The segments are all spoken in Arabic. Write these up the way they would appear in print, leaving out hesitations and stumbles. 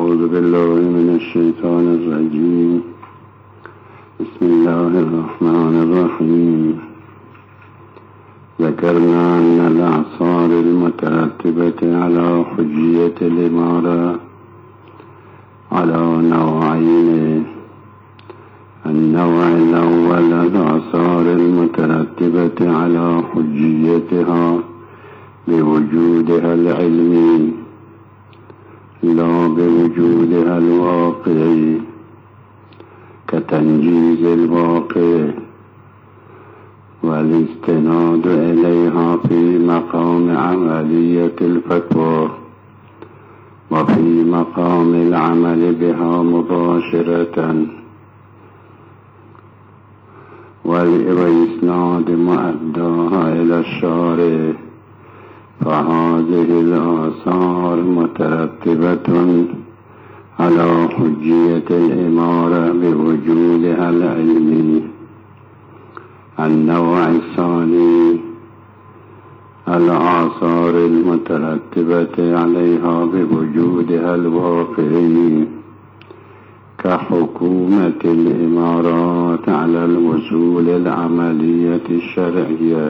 أعوذ بالله من الشيطان الرجيم. بسم الله الرحمن الرحيم. ذكرنا أن الأعصار المترتبة على حجية الإمارة على نوعين. النوع الأول الأعصار المترتبة على حجيتها بوجودها العلمي لا بوجودها الواقعي، كتنجيز الواقع والاستناد إليها في مقام عملية الفتوى وفي مقام العمل بها مباشرة، وإسناد مؤداها إلى الشارع. فهذه الآثار مترتبة على حجية الإمارة بوجودها العلمي. النوع الثاني الآثار المترتبة عليها بوجودها الواقعي، كحكومة الإمارات على الوصول العملية الشرعية.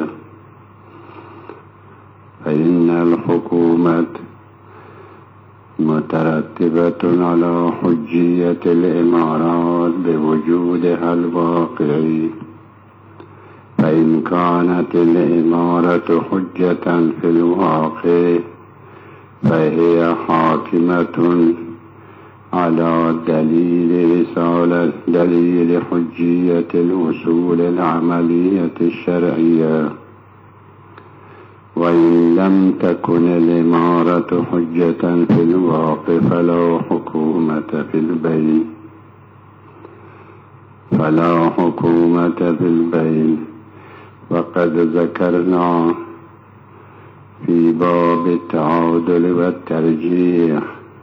فإن الحكومة مترتبة على حجية الإمارات بوجودها الواقعي، فإن كانت الإمارة حجة في الواقع فهي حاكمة على دليل حجية الوصول العملية الشرعية. وإن لم تكن الإمارة حجة في الواقع فلا حكومة في البين. وقد ذكرنا في باب التعادل والترجيح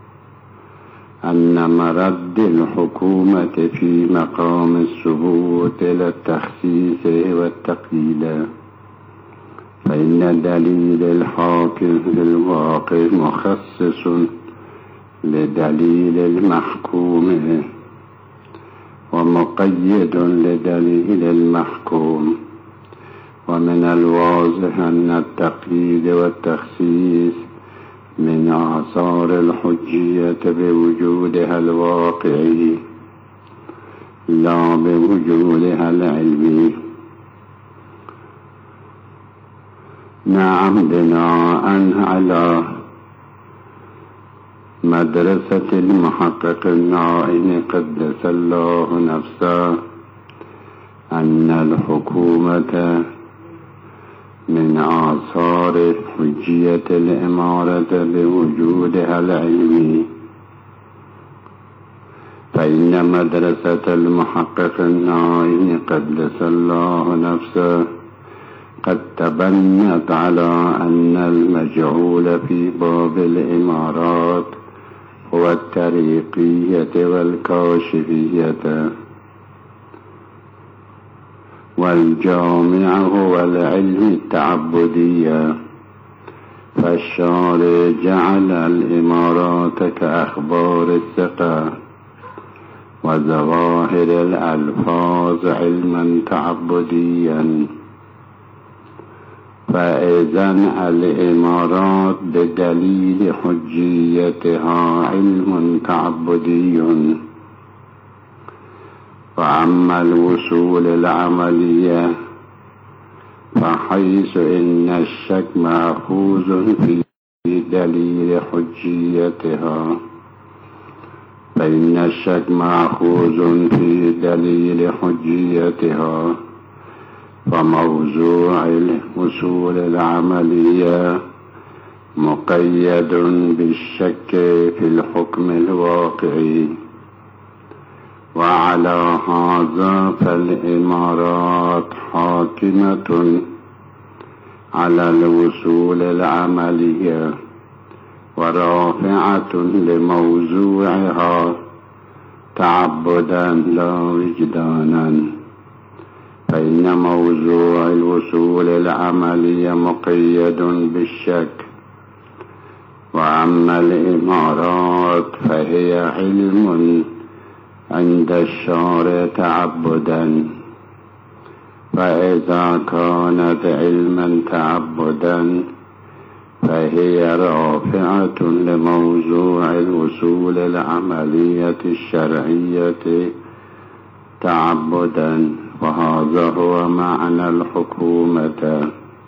أن مرد الحكومة في مقام الثبوت إلى التخصيص والتقييد، فإن دليل الحاكم في الواقع مخصص لدليل المحكوم ومقيد لدليل المحكوم. ومن الواضح أن التقييد والتخصيص من آثار الحجية بوجودها الواقعي لا بوجودها العلمي. نعم، بناء على مدرسة المحقق النائم قدس الله نفسه أن الحكومة من آثار حجية الإمارة بوجودها العلمي، فإن مدرسة المحقق النائم قدس الله نفسه قد تبنت على أن المجعول في باب الإمارات هو الطريقية والكاشفية، والجامع هو العلم التعبدية. فالشارع جعل الإمارات كأخبار الثقة وظواهر الألفاظ علما تعبديا. فإذن الإمارات بدليل حجيتها علم تعبدي. وأما الوصول العملية فحيث إن الشك مأخوذ في دليل حجيتها، فإن الشك مأخوذ في دليل حجيتها، فموضوع الوصول العملية مقيد بالشك في الحكم الواقعي. وعلى هذا فالإمارات حاكمة على الوصول العملية ورافعة لموضوعها تعبدا لا وجدانا. فإن موضوع الوصول العملي مقيد بالشك، وأما الإمارات فهي علم عند الشارع تعبدا، فإذا كانت علما تعبدا فهي رافعة لموضوع الوصول العملية الشرعية تعبدا، وهذا هو معنى الحكومة.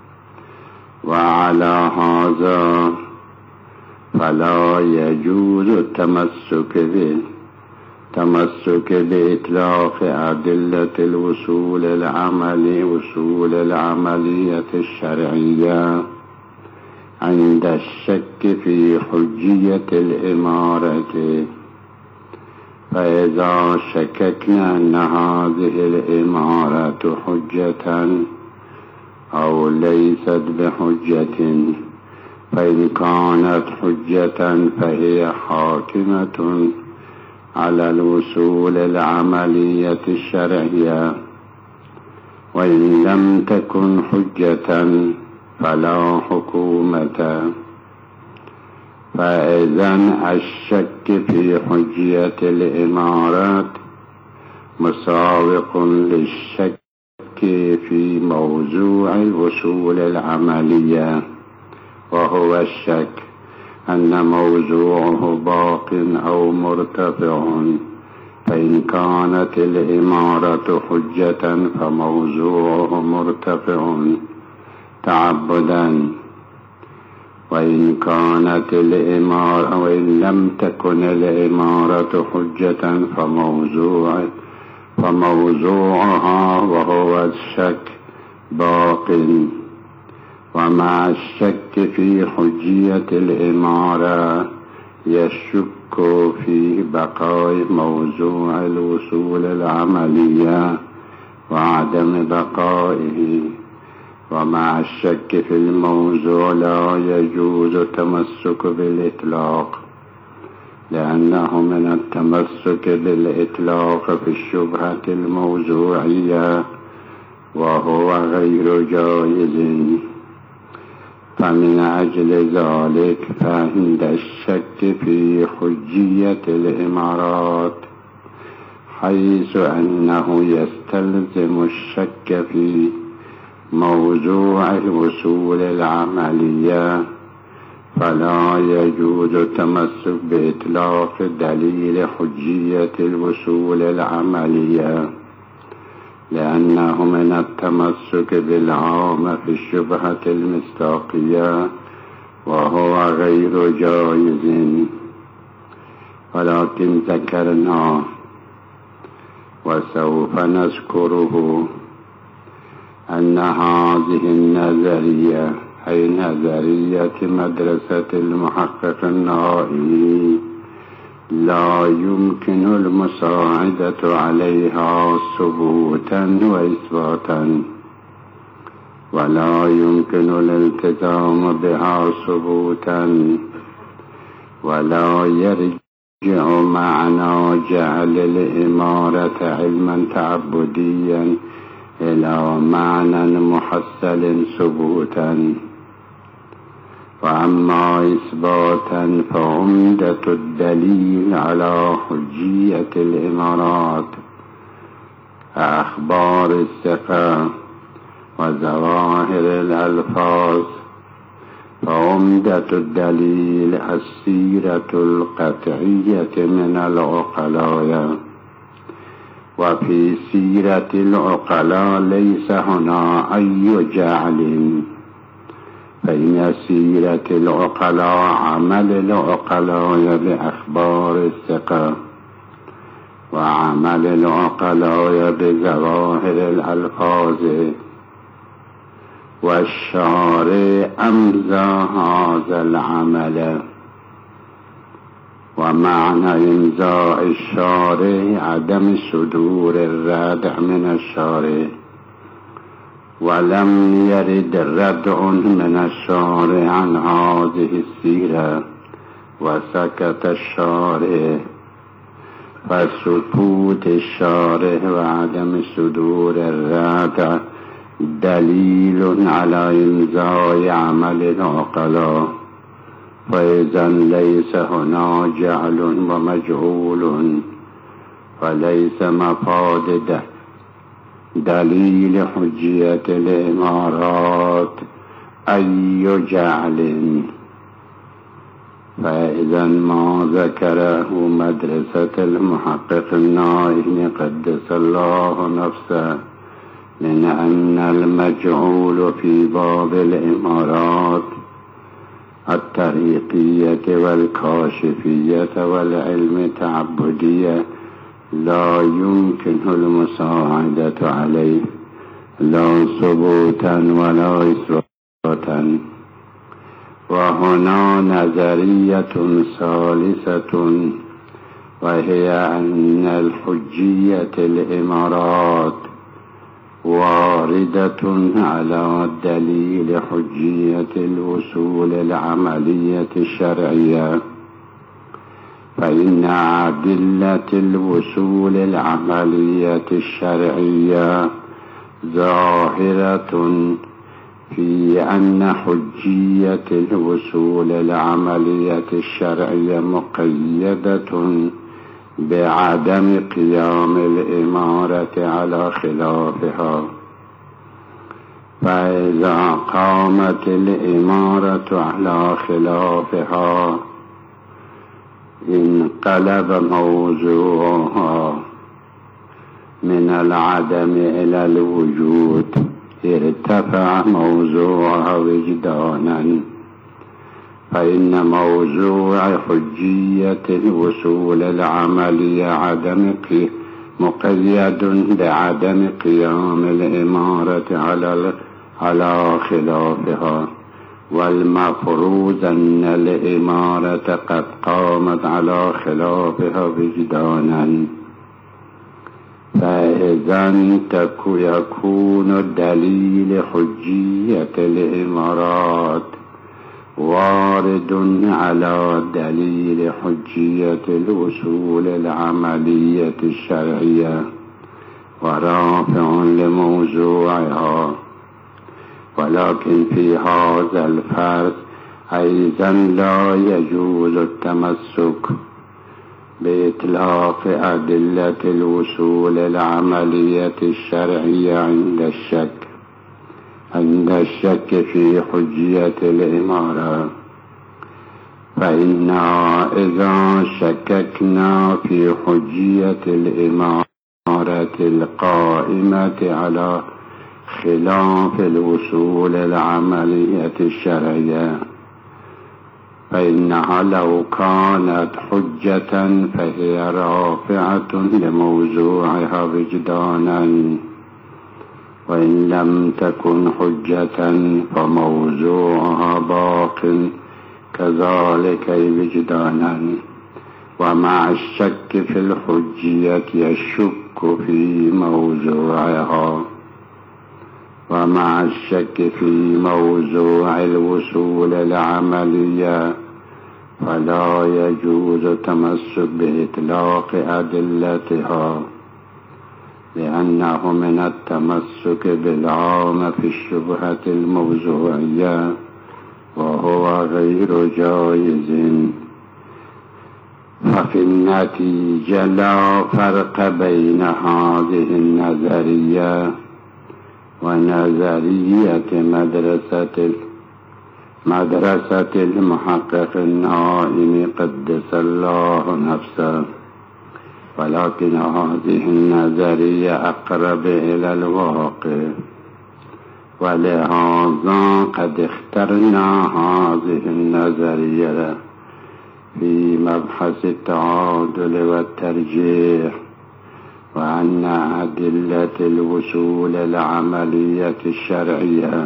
وعلى هذا فلا يجوز التمسك بإطلاق أدلة الوصول العملية الشرعية عند الشك في حجية الإمارة. فإذا شككنا أن هذه الإمارة حجة أو ليست بحجة، فإن كانت حجة فهي حاكمة على الوصول العملية الشرعية، وإن لم تكن حجة فلا حكومة. فإذا الشك في حجية الإمارات مساوق للشك في موضوع الوصول العملية، وهو الشك أن موضوعه باق أو مرتفع. فإن كانت الإمارة حجة فموضوعه مرتفع تعبدا، وإن لم تكن الإمارة حجة فموضوعها وهو الشك باق. ومع الشك في حجية الإمارة يشك في بقاء موضوع الوصول العملية وعدم بقائه. ومع الشك في الموضوع لا يجوز التمسك بالإطلاق، لأنه من التمسك بالإطلاق في الشبهة الموضوعية، وهو غير جائز. فمن أجل ذلك فعند الشك في حجية الإمارات، حيث أنه يستلزم الشك في موضوع الوصول العملية، فلا يجوز التمسك بإطلاق دليل حجية الوصول العملية، لأنه من التمسك بالعام في الشبهة المصداقية، وهو غير جائز. ولكن ذكرنا وسوف نذكره أن هذه النظرية أي نظرية مدرسة المحقق النهائي لا يمكن المساعدة عليها ثبوتا وإثباتا، ولا يمكن الالتزام بها ثبوتا، ولا يرجع معنى جعل الإمارة علما تعبديا إلى معنى محصل ثبوتا. وأما إثباتا فعمدة الدليل على حجية الإمارات أخبار الثقة وظواهر الألفاظ، فعمدة الدليل السيرة القطعية من العقلاء. وفي سيرة العقلاء ليس هنا أي جعل، فإن سيرة العقلاء عمل العقلاء بأخبار الثقة، وعمل العقلاء بظواهر الألفاظ. والشارع أمضى هذا العمل، ومعنى إمضاء الشارع عدم صدور الردع من الشارع، ولم يرد ردع من الشارع عن هذه السيرة وسكت الشارع. فسكوت الشارع وعدم صدور الردع دليل على إمضاء عمل العقلاء، فإذا ليس هنا جعل ومجعول، فليس مفاد دليل حجية الإمارات أي جعل. فإذا ما ذكره مدرسة المحقق النائم قدس الله نفسه من أن المجعول في باب الإمارات الطريقية والكاشفية والعلم التعبدية لا يمكن المساعدة عليه لا ثبوتا ولا إثباتا. وهنا نظرية ثالثة، وهي أن الحجية الإمارات واردة على دليل حجية الوصول العملية الشرعية، فإن أدلة الوصول العملية الشرعية ظاهرة في أن حجية الوصول العملية الشرعية مقيدة بعدم قيام الإمارة على خلافها. فإذا قامت الإمارة على خلافها انقلب موضوعها من العدم إلى الوجود، ارتفع موضوعها وجدانا. فإن موضوع حجية الوصول العملية مقيد بعدم قيام الإمارة على خلافها، والمفروض أن الإمارة قد قامت على خلافها وجدانا. فإذا يكون دليل حجية الإمارات وارد على دليل حجية الوصول العملية الشرعية ورافع لموضوعها. ولكن في هذا الفرق أيضا لا يجوز التمسك بإطلاق أدلة الوصول العملية الشرعية عند الشك في حجية الإمارة. فإننا إذا شككنا في حجية الإمارة القائمة على خلاف الوصول العملية الشرعية، فإنها لو كانت حجة فهي رافعة لموضوعها وجدانا، وإن لم تكن حجة فموضوعها باق كذلك وجدانا. ومع الشك في الحجية يشك في موضوعها، ومع الشك في موضوع الوصول العملية فلا يجوز التمسك بإطلاق أدلتها، لأنه من التمسك بالعام في الشبهة الموضوعية، وهو غير جائز. ففي النتيجة لا فرق بين هذه النظرية ونظرية مدرسة المحقق النائم قدس الله نفسه، ولكن هذه النظرية أقرب إلى الواقع، ولهذا قد اخترنا هذه النظرية في مبحث التعادل والترجيح، وأن أدلة الوصول العملية الشرعية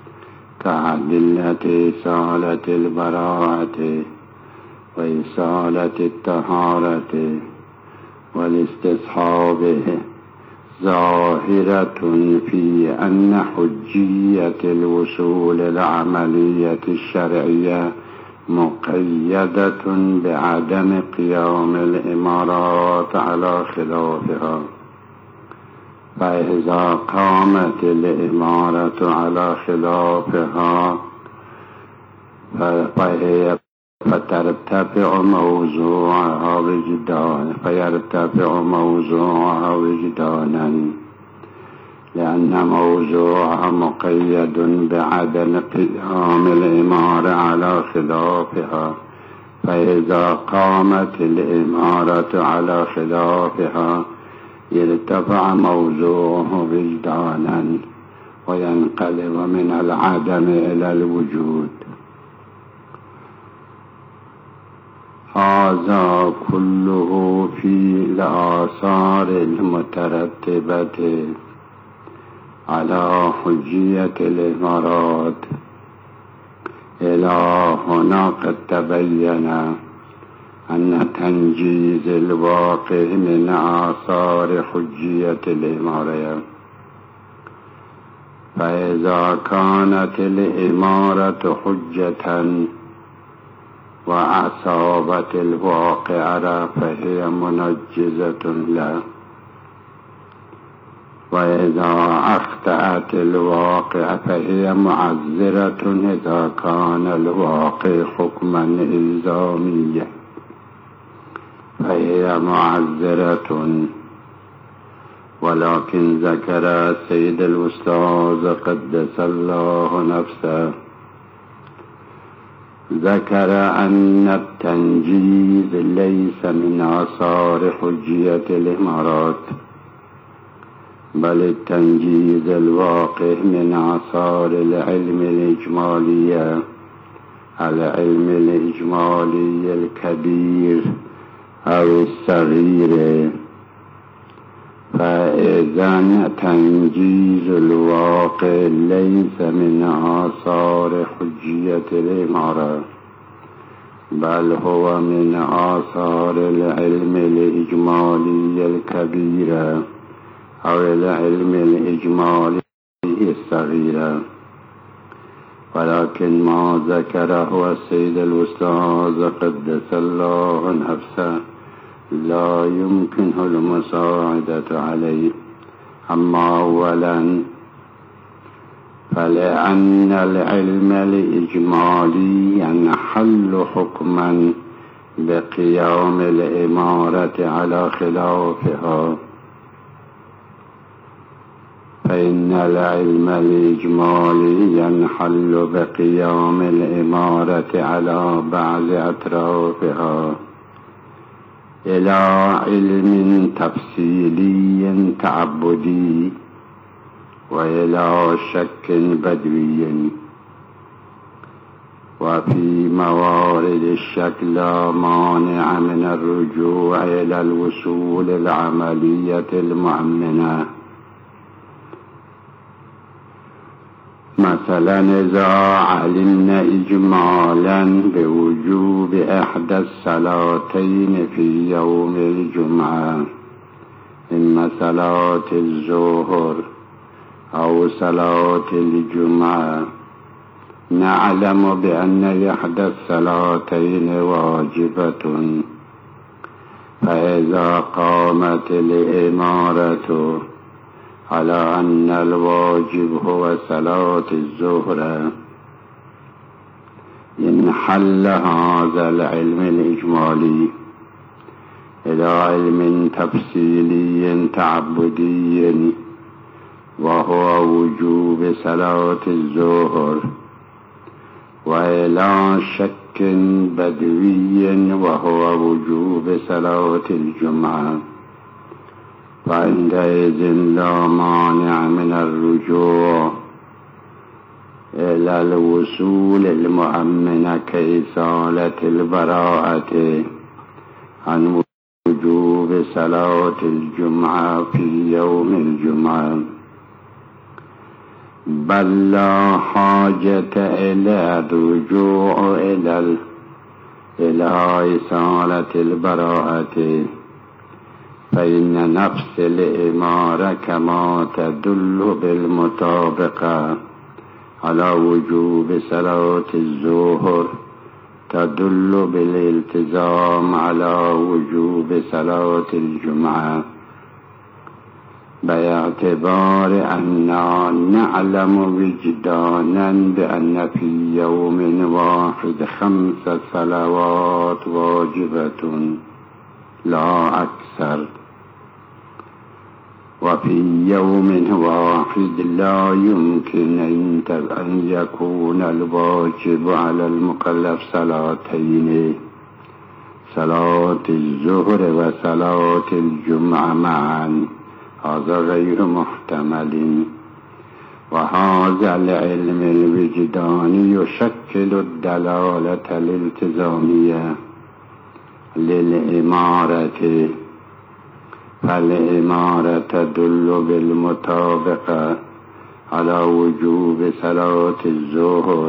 كأدلة إصالة البراءة وإصالة الطهارة والاستصحاب ظاهرة في أن حجية الوصول العملية الشرعية مقيدة بعدم قيام الإمارات على خلافها. فإذا قامت الإمارة على خلافها فهي فيرتفع موضوعها وجدانا لأن موضوعها مقيد بعدم قيام الإمارة على خلافها، فإذا قامت الإمارة على خلافها يرتفع موضوعه وجدانا وينقلب من العدم إلى الوجود. هذا كله في الآثار المترتبة على حجية الإمارات. إلى هنا قد تبين أن تنجيز الواقع من آثار حجية الإمارة، فإذا كانت الإمارة حجة وأصابت الواقع فهي منجزة له، وإذا أخطأت الواقع فهي معذرة إذا كان الواقع حكما إلزاميا فهي معذرة. ولكن ذكر السيد الأستاذ قدس الله نفسه، ذكر أن التنجيز ليس من آثار حجية الإمارات، بل التنجيز الواقع من آثار العلم الإجمالي الكبير أو الصغير. فإذا تنجيز الواقع ليس من آثار حجية الإمارة، بل هو من آثار العلم الإجمالي الكبير أو العلم الإجمالي الصغير. ولكن ما ذكره السيد الأستاذ قدس الله نفسه لا يمكنه المساعدة عليه. أما أولا فلأن العلم الإجمالي ينحل حكما بقيام الإمارة على خلافها، فإن العلم الإجمالي ينحل بقيام الإمارة على بعض أطرافها إلى علم تفصيلي تعبدي وإلى شك بدوي. وفي موارد الشك لا مانع من الرجوع إلى الوصول العملية المؤمنة. مثلا إذا علمنا إجمالا بوجوب إحدى الصلاتين في يوم الجمعة، إما صلاة الظهر أو صلاة الجمعة، نعلم بأن إحدى الصلاتين واجبة، فإذا قامت الإمارة على أن الواجب هو صلاة الظهر ينحل هذا العلم الإجمالي إلى علم تفصيلي تعبدي وهو وجوب صلاة الظهر، وإلى شك بدوي وهو وجوب صلاة الجمعة. فعندئذ لا مانع من الرجوع إلى الوصول المؤمن كإزالة البراءة عن وجوب صلاة الجمعة في يوم الجمعة، بل لا حاجة إلى الرجوع إلى إزالة البراءة، فإن نفس الإمارة كما تدل بالمطابقة على وجوب صلاة الظهر تدل بالالتزام على وجوب صلاة الجمعة. باعتبار أننا نعلم وجدانا بأن في يوم واحد 5 صلوات واجبة لا أكثر، وفي يوم واحد لا يمكن أن يكون الواجب على المكلف صلاتين، صلاة الظهر وصلاة الجمعة معا، هذا غير محتمل. وهذا العلم الوجداني يشكل الدلالة الالتزامية للإمارة، فالإمارة تدل بالمطابقة على وجوب صلاة الظهر،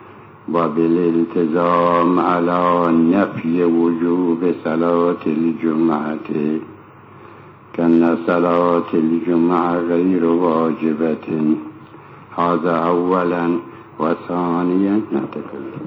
وبالالتزام على نفي وجوب صلاة الجمعة، كأن صلاة الجمعة غير واجبة. هذا أولا. وثانيا